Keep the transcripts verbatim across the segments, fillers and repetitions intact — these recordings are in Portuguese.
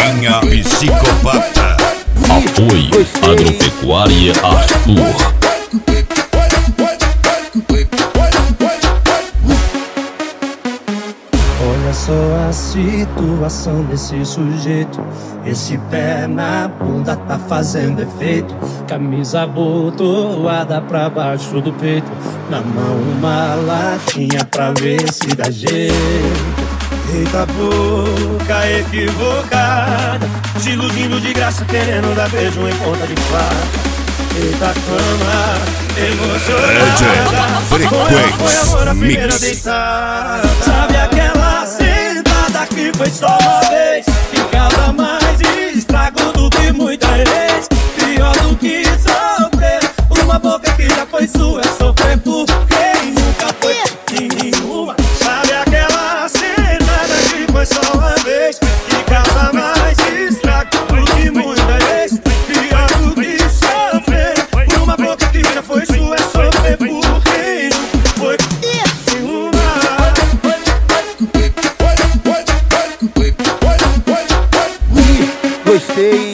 Rainha Psicopata. Apoio Agropecuária Arthur. Olha só a situação desse sujeito. Esse pé na bunda tá fazendo efeito. Camisa abotoada pra baixo do peito. Na mão uma latinha pra ver se dá jeito. Eita boca equivocada, se iludindo de graça, querendo dar beijo em ponta de faca. Eita cama emocionada, Frequency amor a primeira Mix. deitada. Sabe aquela sentada que foi só uma vez, que causa mais estrago do que muita vez. Pior do que sofrer, uma boca que já foi sua é sofrer por quem nunca foi nenhuma. Sabe aquela sentada que foi só uma vez, que causa mais estrago do que muita vez. Pior do que sofrer, uma boca que já foi sua é sofrer por quem nunca foi nenhuma. Gostei.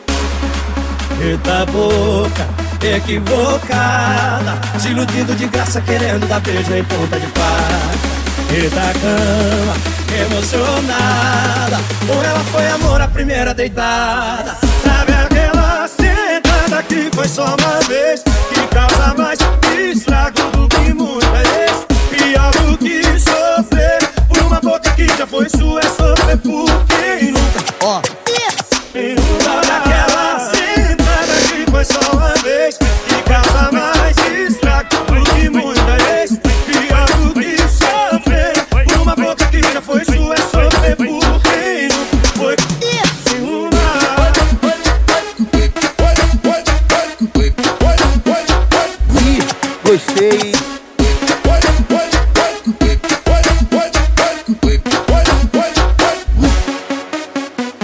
Eita boca equivocada, se iludindo de graça, querendo dar beijo em ponta de faca. Eita cama emocionada, ou ela foi amor à primeira deitada. Sabe aquela sentada que foi só uma vez, que causa mais estrago do que muita vez. Pior do que